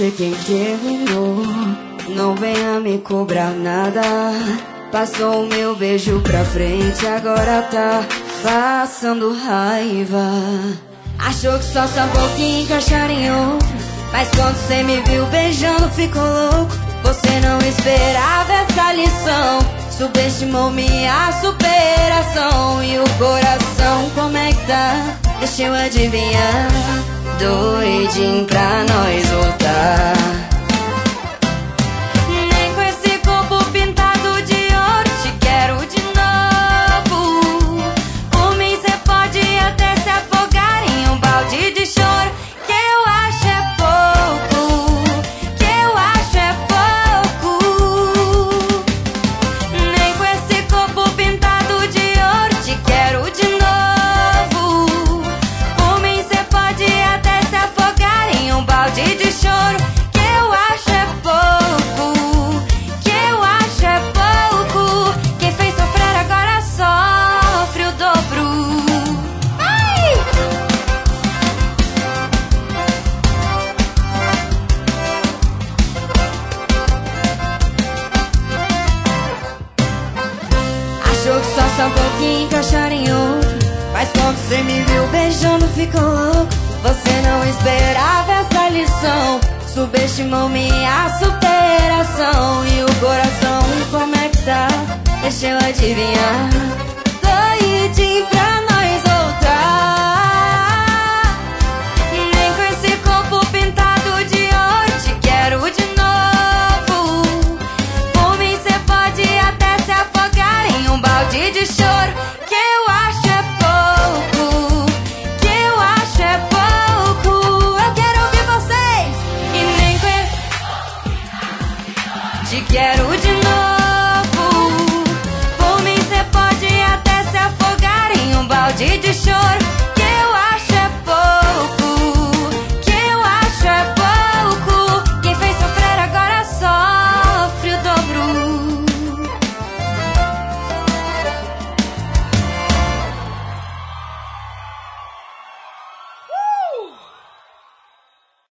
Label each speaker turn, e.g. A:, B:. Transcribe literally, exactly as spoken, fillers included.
A: você quem terminou. Não venha me cobrar nada. Passou o meu beijo pra frente, agora tá passando raiva. Achou que só sabor que encaixar em outro, mas quando cê me viu beijando ficou louco. Você não esperava essa lição, subestimou minha superação. E o coração como é que tá? Deixa eu adivinhar, doidinho pra nós voltar. Nem com esse corpo pintado de ouro te quero de novo. Por mim cê pode até se afogar em um balde de choro, que eu acho é pouco, que eu acho é pouco. Nem com esse corpo pintado de ouro te quero de novo. Por mim cê pode até se afogar em um balde de choro, que eu acho é pouco, que eu acho é pouco. Quem fez sofrer agora sofre o dobro. Ai! Achou que só sabor que encaixar em outro, mas quando você me viu beijando ficou louco. Você não esperava essa lição, subestimou minha superação. E o coração como é que tá? Deixa eu adivinhar, doidinho pra nós voltar. Nem com esse corpo pintado de ouro te quero de novo. Por mim cê pode até se afogar em um balde de choro, que eu acho é pouco, que eu acho é pouco. Eu quero ouvir vocês. E nem com esse... Te quero de novo. Por mim cê pode até se afogar em um balde de choro,